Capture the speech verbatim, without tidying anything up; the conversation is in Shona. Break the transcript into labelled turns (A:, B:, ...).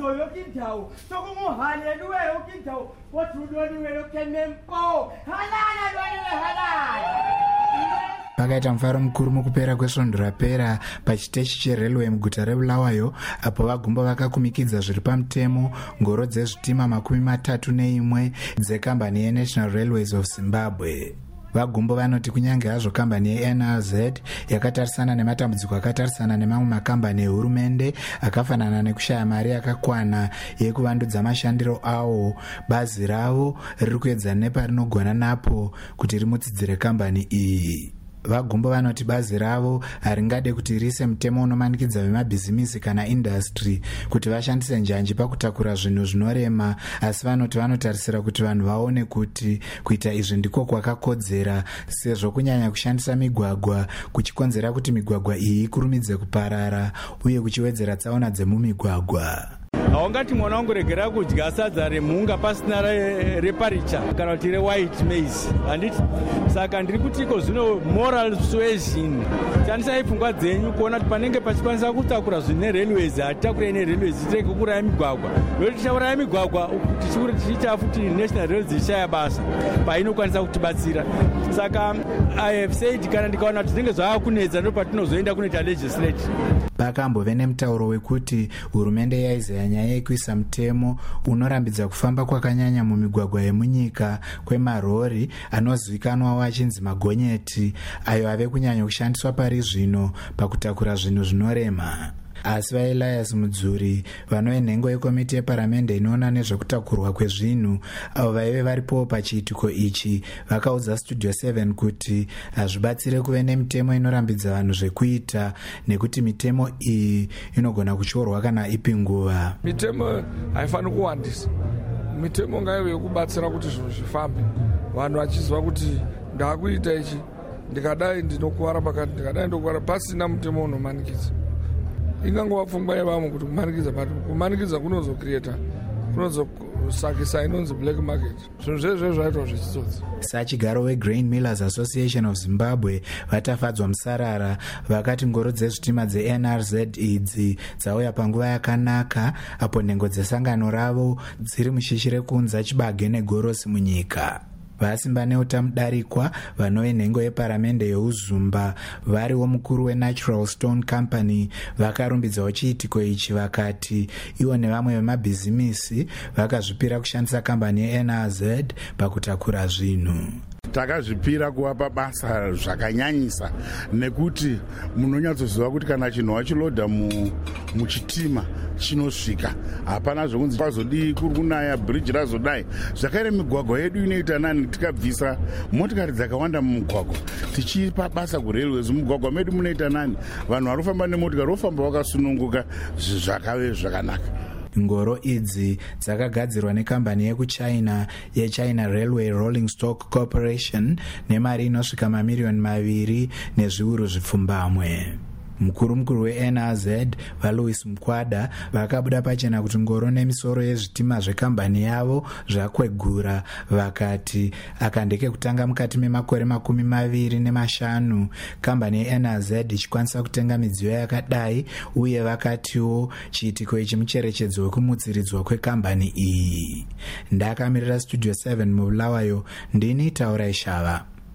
A: yo kintawo sokumu hallelujah yo kintawo wotudoni welo kenempo halala doni halala.
B: Pakaita mufaro mukuru mukupera kwesvondo rapera pachiteshi cherelwe muguta rebulawayo, apo vagumbo vakakumikidza zviri pamutemo ngoro dzezvitima makumi matatu neimwe dzekambani yeNational Railways of Zimbabwe. Vagumbo vanoti kunyange hazvo kambani yeN R Z yakatarisana nematambudziko akatarisana nemamwe makambani ehurumende akafanana nekushaya mari yakakwana yekuvandudza mashandiro awo, bazi ravo riri kuedza neparinogona napo kuti rimutsidzire kambani iyi. Vagumbo vanoti bazi ravo haringade kuti rise mutemo unomanikidza vemabhizimisi kana industry kuti vashandise njanji pakutakura zvinhu zvinorema, asi vanoti vanotarisira kuti vanhu vaone kuti kuita izvi ndiko kwakakodzera, sezvo kunyanya kushandisa migwagwa kuchikonzera kuti migwagwa iyi ikurumidze kuparara uye kuchiwedzera tsaona dzemumigwagwa.
C: Haungati mwana wangu regera kudya sadza remhunga pasina reparicha kana kuti rewhite maize, handiti? Saka ndiri kutiko zvino moral suasion, shandisai pfungwa dzenyu kuona kuti panenge pachikwanisa kutakura zvine railways hatitakure ine railways titireke kuuraya migwagwa, nokuti tichauraya migwagwa tichiita futi national railways ishaya basa painokwanisa kutibatsira. Saka I have said kana ndikaona kuti zvinenge zvava kunetsa ndo patinozoenda kunoita legislate.
B: Pakambove nemutauro wekuti hurumende yaizaya nyaya yekuisa mutemo unorambidza kufamba kwakanyanya mumigwagwa yemunyika kwemarori anozivikanwawo achinzi magonyeti, ayo ave kunyanya kushandiswa pari zvino pakutakura zvinhu zvinorema. Asi vaElias Mudzuri vanove nhengo yekomiti yeparamende inoona nezvekutakurwa kwezvinhu avo vaive varipo pachiitiko ichi vakaudza Studio seven kuti hazvibatsire kuve nemitemo inorambidza vanhu zvekuita, nekuti mitemo iyi inogona kutyorwa kana ipi nguva.
D: Mitemo haifaniri kuwandisa. Mitemo ngaive yekubatsira kuti zvinhu zvifambe, vanhu vachiziva kuti ndakuita ichi ndikadai ndinokuwara pakati, ndikadai ndokuwara, pasina mutemo unomanikidza. Ingangova pfungwa yevamwe kuti kumanikidza, but kumanikidza kunozocreata kunozosakisa inonzi black market. Zvinhu zvezvo zvaitwa zvechitsotsi.
B: Sachigaro weGrain Millers Association of Zimbabwe vatafadzwa musarara, vakati ngoro dzezvitima dzeN R Z idzi dzauya panguva yakanaka apo nhengo dzesangano ravo dziri mushishire kunza chibage negorosi munyika. Vasimba neutamudarikwa vanove nhengo yeparamende yeuzumba variwo mukuru weNatural Stone Company vakarumbidzawo chiitiko ichi vakati ivo nevamwe vemabhizimisi vakazvipira kushandisa kambani yeN R Z pakutakura zvinhu.
E: Takazvipira kuvapa basa zvakanyanyisa nekuti munonyatsoziva kuti kana chinhu wachilodha muchitima chinosvika, hapana zvokunzi pazodii kuri kunaya bridge razodai. Zvakaire migwagwa yedu inoita nani tikabvisa motikari dzakawanda mumugwagwa tichipa basa kurailways. Mugwagwa medu munoita nani, vanhu varofamba nemotikari rofamba vakasununguka, zvakave zvakanaka.
B: Ngoro idzi dzakagadzirwa nekambani yekuchina yeChina Railway Rolling Stock Corporation nemari inosvika mamiliyoni maviri nezviuru zvipfumbamwe. Mukuru mukuru weN R Z vaLouis Mukwada vakabuda pachena kuti ngoro nemisoro yezvitima zvekambani yavo zvakwegura, vakati akandeke kutanga mukati memakore makumi maviri nemashanu kambani yeN R Z ichikwanisa kutenga midziyo yakadai, uye vakatiwo chiitiko ichi mucherechedzo wekumutsiridzwa kwekambani iyi. Ndakamirira Studio seven mubulawayo, ndini Taura Ishava.